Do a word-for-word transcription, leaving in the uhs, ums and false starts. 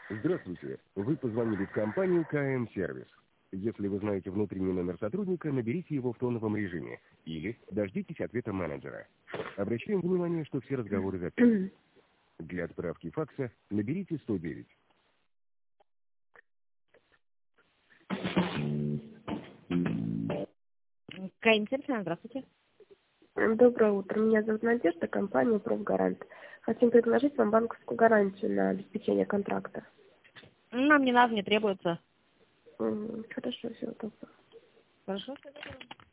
Здравствуйте. Вы позвонили в компанию КМ-сервис. Если вы знаете внутренний номер сотрудника, наберите его в тоновом режиме или дождитесь ответа менеджера. Обращаем внимание, что все разговоры записаны. Для отправки факса наберите сто девять. КМ-сервис, здравствуйте. Доброе утро. Меня зовут Надежда, компания «Профгарант». Хотим предложить вам банковскую гарантию на обеспечение контракта. Нам не надо, не требуется. М, Хорошо, всего доброго. Хорошо, всего доброго.